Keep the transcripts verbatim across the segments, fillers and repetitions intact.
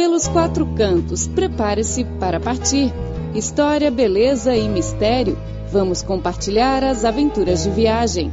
Pelos quatro cantos, prepare-se para partir. História, beleza e mistério. Vamos compartilhar as aventuras de viagem.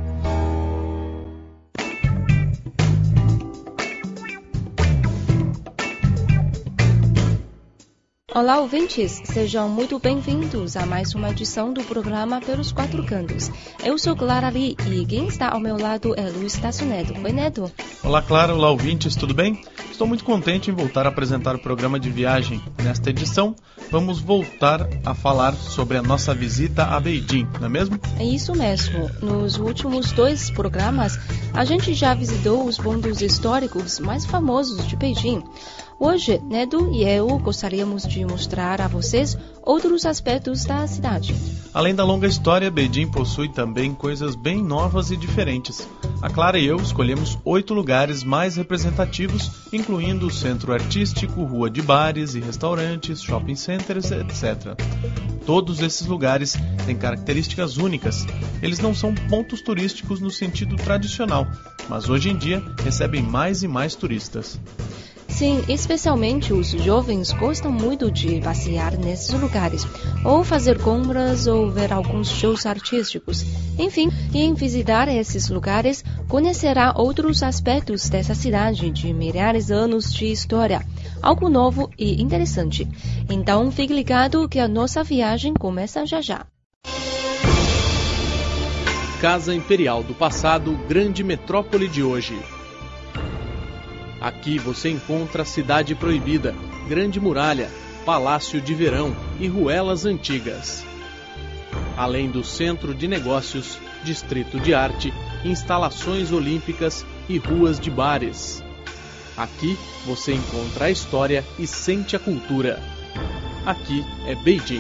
Olá, ouvintes! Sejam muito bem-vindos a mais uma edição do programa Pelos Quatro Cantos. Eu sou Clara Lee e quem está ao meu lado é Luiz Tasso Neto. Oi, Neto! Olá, Clara! Olá, ouvintes! Tudo bem? Estou muito contente em voltar a apresentar o programa de viagem. Nesta edição, vamos voltar a falar sobre a nossa visita a Beijing, não é mesmo? É isso mesmo. Nos últimos dois programas, a gente já visitou os pontos históricos mais famosos de Beijing. Hoje, Neto e eu gostaríamos de mostrar a vocês outros aspectos da cidade. Além da longa história, Beijing possui também coisas bem novas e diferentes. A Clara e eu escolhemos oito lugares mais representativos, incluindo o centro artístico, rua de bares e restaurantes, shopping centers, etcétera. Todos esses lugares têm características únicas. Eles não são pontos turísticos no sentido tradicional, mas hoje em dia recebem mais e mais turistas. Sim, especialmente os jovens gostam muito de passear nesses lugares, ou fazer compras ou ver alguns shows artísticos. Enfim, quem visitar esses lugares conhecerá outros aspectos dessa cidade de milhares de anos de história, algo novo e interessante. Então, fique ligado que a nossa viagem começa já já. Casa Imperial do passado, grande metrópole de hoje. Aqui você encontra a Cidade Proibida, Grande Muralha, Palácio de Verão e ruelas antigas. Além do Centro de Negócios, Distrito de Arte, instalações olímpicas e ruas de bares. Aqui você encontra a história e sente a cultura. Aqui é Beijing.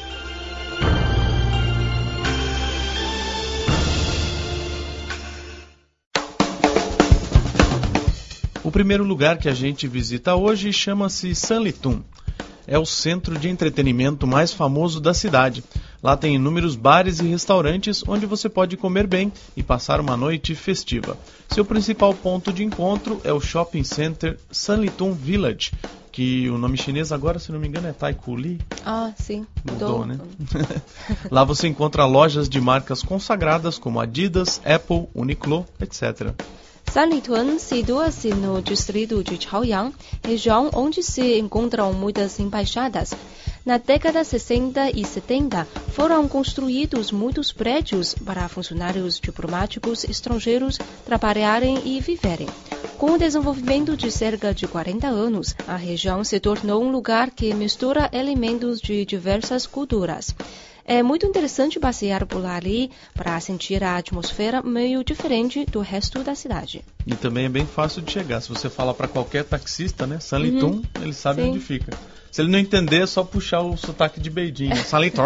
O primeiro lugar que a gente visita hoje chama-se Sanlitun. É o centro de entretenimento mais famoso da cidade. Lá tem inúmeros bares e restaurantes onde você pode comer bem e passar uma noite festiva. Seu principal ponto de encontro é o shopping center Sanlitun Village, que o nome chinês agora, se não me engano, é Taikoo Li. Ah, sim. Mudou, né? Lá você encontra lojas de marcas consagradas como Adidas, Apple, Uniqlo, etcétera. Sanlitun situa-se no distrito de Chaoyang, região onde se encontram muitas embaixadas. Na década de sessenta e setenta, foram construídos muitos prédios para funcionários diplomáticos estrangeiros trabalharem e viverem. Com o desenvolvimento de cerca de quarenta anos, a região se tornou um lugar que mistura elementos de diversas culturas. É muito interessante passear por ali para sentir a atmosfera meio diferente do resto da cidade. E também é bem fácil de chegar. Se você falar para qualquer taxista, né, Sanlitun, uhum. ele sabe Sim. onde fica. Se ele não entender, é só puxar o sotaque de Beijing, né? Sanlitun.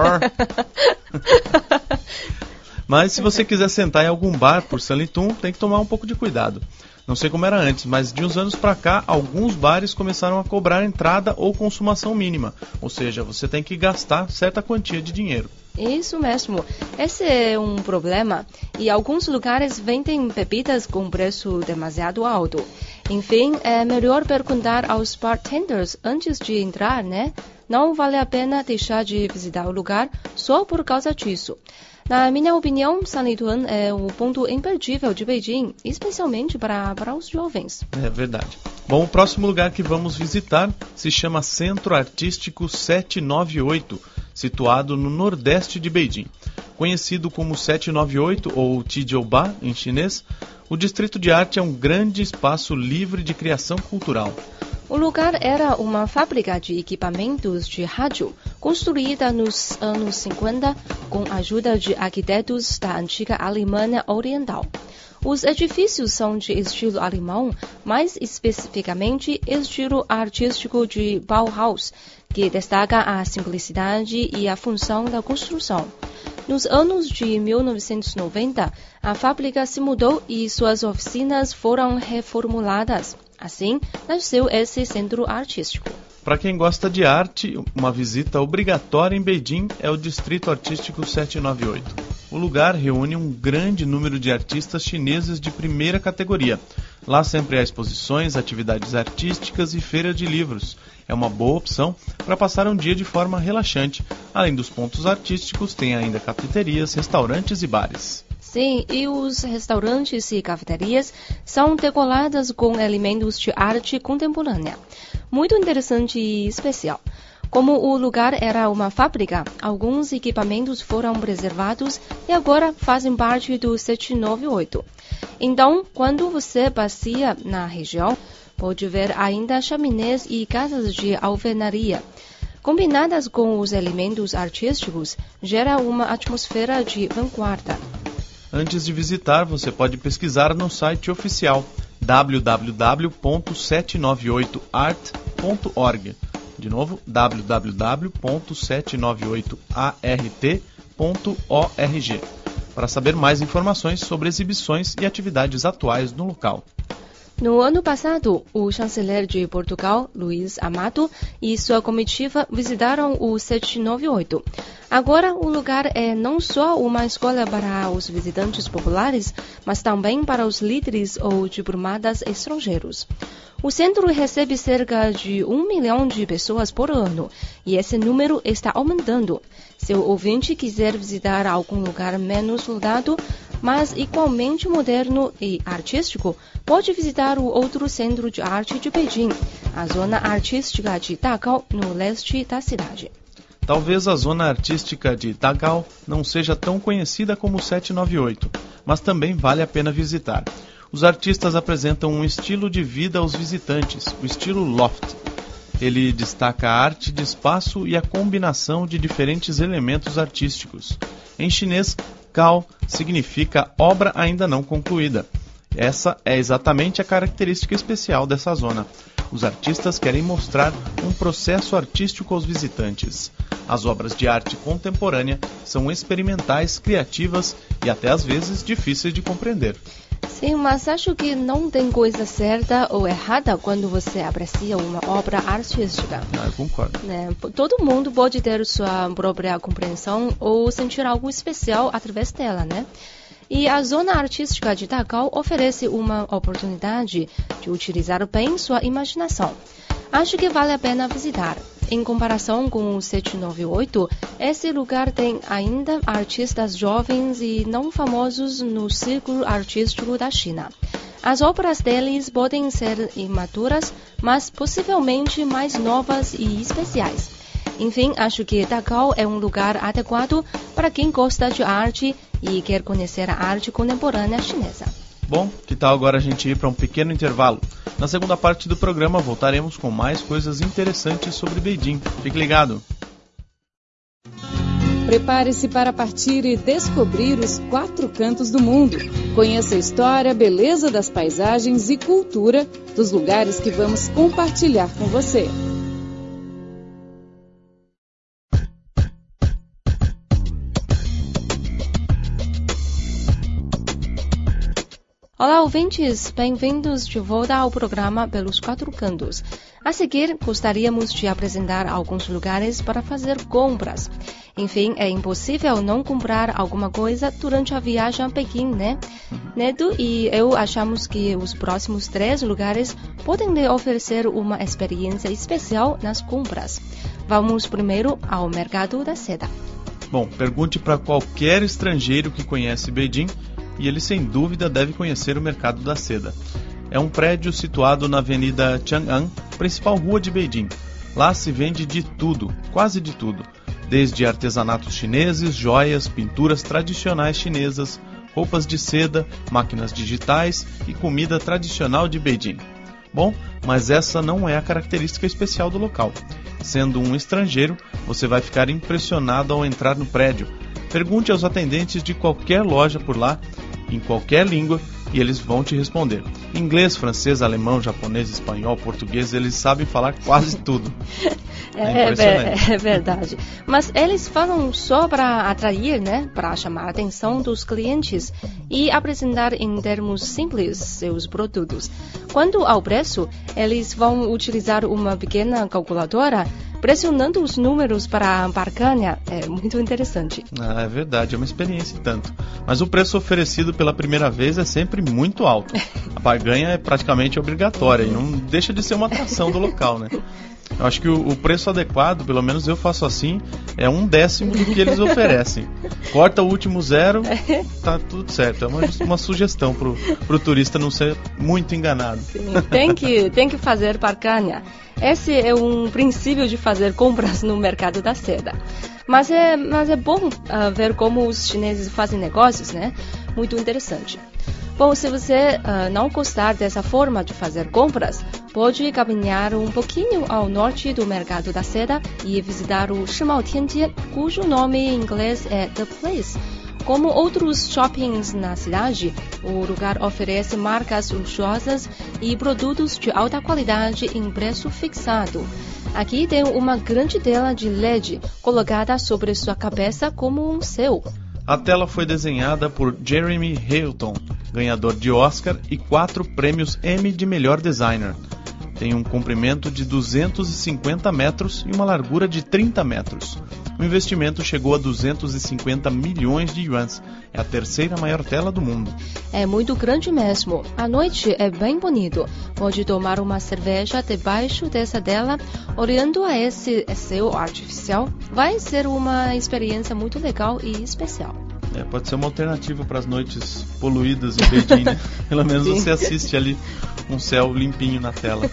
Mas se você quiser sentar em algum bar por Sanlitun, tem que tomar um pouco de cuidado. Não sei como era antes, mas de uns anos para cá, alguns bares começaram a cobrar entrada ou consumação mínima. Ou seja, você tem que gastar certa quantia de dinheiro. Isso mesmo. Esse é um problema. E alguns lugares vendem bebidas com preço demasiado alto. Enfim, é melhor perguntar aos bartenders antes de entrar, né? Não vale a pena deixar de visitar o lugar só por causa disso. Na minha opinião, Sanlitun é o ponto imperdível de Beijing, especialmente para, para os jovens. É verdade. Bom, o próximo lugar que vamos visitar se chama Centro Artístico setecentos e noventa e oito, situado no nordeste de Beijing. Conhecido como setecentos e noventa e oito ou Tijiuba em chinês, o Distrito de Arte é um grande espaço livre de criação cultural. O lugar era uma fábrica de equipamentos de rádio, construída nos anos cinquenta com a ajuda de arquitetos da antiga Alemanha Oriental. Os edifícios são de estilo alemão, mais especificamente estilo artístico de Bauhaus, que destaca a simplicidade e a função da construção. Nos anos de mil novecentos e noventa, a fábrica se mudou e suas oficinas foram reformuladas. Assim, nasceu esse centro artístico. Para quem gosta de arte, uma visita obrigatória em Beijing é o Distrito Artístico setecentos e noventa e oito. O lugar reúne um grande número de artistas chineses de primeira categoria. Lá sempre há exposições, atividades artísticas e feira de livros. É uma boa opção para passar um dia de forma relaxante. Além dos pontos artísticos, tem ainda cafeterias, restaurantes e bares. Sim, e os restaurantes e cafeterias são decorados com elementos de arte contemporânea. Muito interessante e especial. Como o lugar era uma fábrica, alguns equipamentos foram preservados e agora fazem parte do sete nove oito. Então, quando você passeia na região, pode ver ainda chaminés e casas de alvenaria. Combinadas com os elementos artísticos, gera uma atmosfera de vanguarda. Antes de visitar, você pode pesquisar no site oficial w w w ponto sete nove oito art ponto org. De novo, w w w ponto sete nove oito art ponto org, para saber mais informações sobre exibições e atividades atuais no local. No ano passado, o chanceler de Portugal, Luís Amado, e sua comitiva visitaram o sete nove oito. Agora, o lugar é não só uma escola para os visitantes populares, mas também para os líderes ou diplomatas estrangeiros. O centro recebe cerca de um milhão de pessoas por ano, e esse número está aumentando. Se o ouvinte quiser visitar algum lugar menos lotado, mas igualmente moderno e artístico, pode visitar o outro centro de arte de Beijing, a zona artística de Dagao, no leste da cidade. Talvez a zona artística de Dagao não seja tão conhecida como o sete nove oito, mas também vale a pena visitar. Os artistas apresentam um estilo de vida aos visitantes, o estilo loft. Ele destaca a arte de espaço e a combinação de diferentes elementos artísticos. Em chinês, Kao significa obra ainda não concluída. Essa é exatamente a característica especial dessa zona. Os artistas querem mostrar um processo artístico aos visitantes. As obras de arte contemporânea são experimentais, criativas e até às vezes difíceis de compreender. Sim, mas acho que não tem coisa certa ou errada quando você aprecia uma obra artística. Ah, eu concordo. Né? Todo mundo pode ter sua própria compreensão ou sentir algo especial através dela, né? E a zona artística de Dagao oferece uma oportunidade de utilizar bem sua imaginação. Acho que vale a pena visitar. Em comparação com o sete nove oito, esse lugar tem ainda artistas jovens e não famosos no círculo artístico da China. As obras deles podem ser imaturas, mas possivelmente mais novas e especiais. Enfim, acho que Dagao é um lugar adequado para quem gosta de arte e quer conhecer a arte contemporânea chinesa. Bom, que tal agora a gente ir para um pequeno intervalo? Na segunda parte do programa voltaremos com mais coisas interessantes sobre Beijing. Fique ligado! Prepare-se para partir e descobrir os quatro cantos do mundo. Conheça a história, beleza das paisagens e cultura dos lugares que vamos compartilhar com você. Olá, ouvintes! Bem-vindos de volta ao programa Pelos Quatro Cantos. A seguir, gostaríamos de apresentar alguns lugares para fazer compras. Enfim, é impossível não comprar alguma coisa durante a viagem a Pequim, né? Neto e eu achamos que os próximos três lugares podem lhe oferecer uma experiência especial nas compras. Vamos primeiro ao Mercado da Seda. Bom, pergunte para qualquer estrangeiro que conhece Beijing e ele sem dúvida deve conhecer o Mercado da Seda. É um prédio situado na Avenida Chang'an, principal rua de Beijing. Lá se vende de tudo, quase de tudo, desde artesanatos chineses, joias, pinturas tradicionais chinesas, roupas de seda, máquinas digitais e comida tradicional de Beijing. Bom, mas essa não é a característica especial do local. Sendo um estrangeiro, você vai ficar impressionado ao entrar no prédio. Pergunte aos atendentes de qualquer loja por lá, em qualquer língua, e eles vão te responder. Inglês, francês, alemão, japonês, espanhol, português, eles sabem falar quase tudo. É, é, é verdade. Mas eles falam só para atrair, né? Para chamar a atenção dos clientes e apresentar em termos simples seus produtos. Quanto ao preço, eles vão utilizar uma pequena calculadora, pressionando os números para a barganha é muito interessante. Ah, é verdade, é uma experiência e tanto. Mas o preço oferecido pela primeira vez é sempre muito alto. A barganha é praticamente obrigatória e não deixa de ser uma atração do local, né? Eu acho que o, o preço adequado, pelo menos eu faço assim, é um décimo do que eles oferecem. Corta o último zero, tá tudo certo. É uma, uma sugestão pro, pro turista não ser muito enganado. Sim, tem que, tem que fazer barganha. Esse é um princípio de fazer compras no mercado da seda. Mas é, mas é bom uh, ver como os chineses fazem negócios, né? Muito interessante. Bom, se você uh, não gostar dessa forma de fazer compras, pode caminhar um pouquinho ao norte do mercado da seda e visitar o Shimao Tianjie, cujo nome em inglês é The Place. Como outros shoppings na cidade, o lugar oferece marcas luxuosas e produtos de alta qualidade em preço fixado. Aqui tem uma grande tela de L E D colocada sobre sua cabeça como um céu. A tela foi desenhada por Jeremy Hilton, ganhador de Oscar e quatro prêmios Emmy de melhor designer. Tem um comprimento de duzentos e cinquenta metros e uma largura de trinta metros. O investimento chegou a duzentos e cinquenta milhões de yuans. É a terceira maior tela do mundo. É muito grande mesmo. À noite é bem bonito. Pode tomar uma cerveja debaixo dessa tela, olhando a esse céu artificial. Vai ser uma experiência muito legal e especial. É, pode ser uma alternativa para as noites poluídas em Beijing, né? Pelo menos Sim. Você assiste ali um céu limpinho na tela.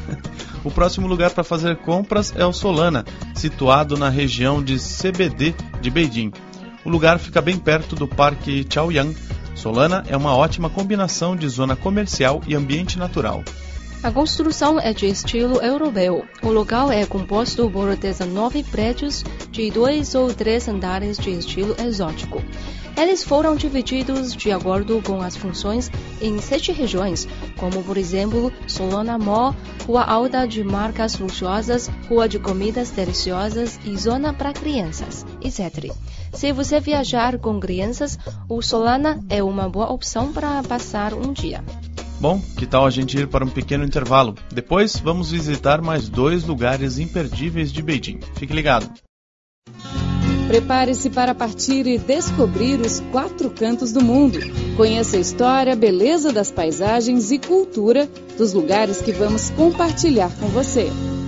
O próximo lugar para fazer compras é o Solana, situado na região de C B D de Beijing. O lugar fica bem perto do Parque Chaoyang. Solana é uma ótima combinação de zona comercial e ambiente natural. A construção é de estilo europeu. O local é composto por dezenove prédios de dois ou três andares de estilo exótico. Eles foram divididos de acordo com as funções em sete regiões, como por exemplo Solana Mall, Rua Alta de marcas luxuosas, Rua de comidas deliciosas e Zona para crianças, etcétera. Se você viajar com crianças, o Solana é uma boa opção para passar um dia. Bom, que tal a gente ir para um pequeno intervalo? Depois vamos visitar mais dois lugares imperdíveis de Beijing. Fique ligado. Prepare-se para partir e descobrir os quatro cantos do mundo. Conheça a história, beleza das paisagens e cultura dos lugares que vamos compartilhar com você.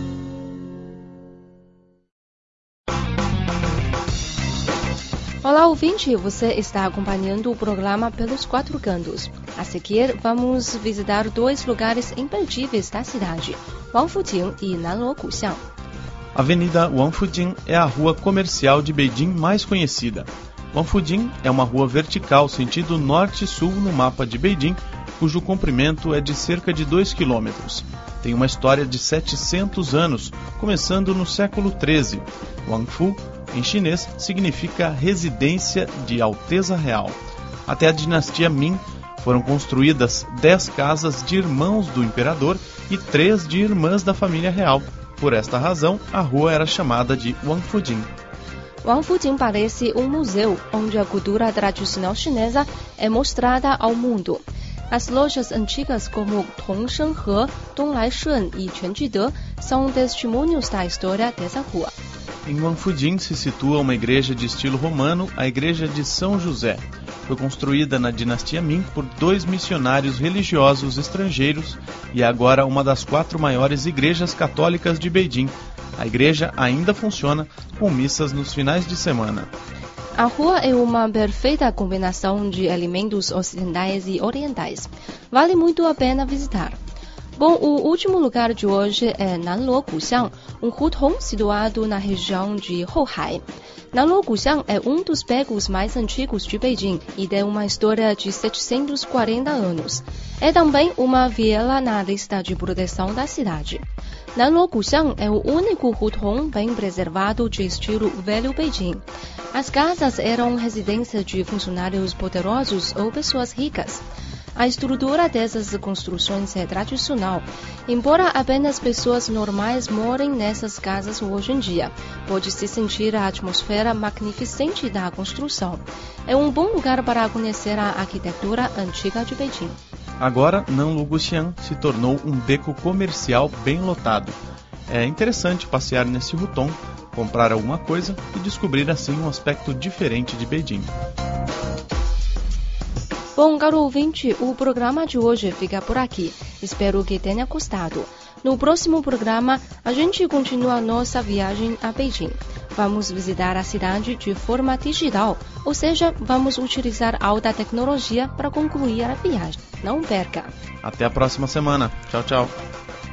Olá, ouvinte! Você está acompanhando o programa Pelos Quatro Cantos. A seguir, vamos visitar dois lugares imperdíveis da cidade, Wangfujing e Nanluo Guxiang. A Avenida Wangfujing é a rua comercial de Beijing mais conhecida. Wangfujing é uma rua vertical sentido norte-sul no mapa de Beijing, cujo comprimento é de cerca de dois quilômetros. Tem uma história de setecentos anos, começando no século treze. Wangfu, em chinês, significa residência de Alteza Real. Até a dinastia Ming, foram construídas dez casas de irmãos do imperador e três de irmãs da família real. Por esta razão, a rua era chamada de Wangfujing. Wangfujing parece um museu, onde a cultura tradicional chinesa é mostrada ao mundo. As lojas antigas como Tongshenhe, Donglai-shun e Quanjide são testemunhos da história dessa rua. Em Wangfujing se situa uma igreja de estilo romano, a Igreja de São José. Foi construída na dinastia Ming por dois missionários religiosos estrangeiros e é agora uma das quatro maiores igrejas católicas de Beijing. A igreja ainda funciona com missas nos finais de semana. A rua é uma perfeita combinação de elementos ocidentais e orientais. Vale muito a pena visitar. Bom, o último lugar de hoje é Nanluo Guxiang, um hutong situado na região de Hohai. Nanluo Guxiang é um dos becos mais antigos de Beijing e tem uma história de setecentos e quarenta anos. É também uma viela na lista de proteção da cidade. Nanluo Guxiang é o único hutong bem preservado de estilo velho Beijing. As casas eram residência de funcionários poderosos ou pessoas ricas. A estrutura dessas construções é tradicional. Embora apenas pessoas normais morem nessas casas hoje em dia, pode-se sentir a atmosfera magnificente da construção. É um bom lugar para conhecer a arquitetura antiga de Beijing. Agora, Nanluo Guxiang se tornou um beco comercial bem lotado. É interessante passear nesse Hutong, comprar alguma coisa e descobrir assim um aspecto diferente de Beijing. Bom, caro ouvinte, o programa de hoje fica por aqui. Espero que tenha gostado. No próximo programa, a gente continua nossa viagem a Beijing. Vamos visitar a cidade de forma digital, ou seja, vamos utilizar alta tecnologia para concluir a viagem. Não perca! Até a próxima semana. Tchau, tchau.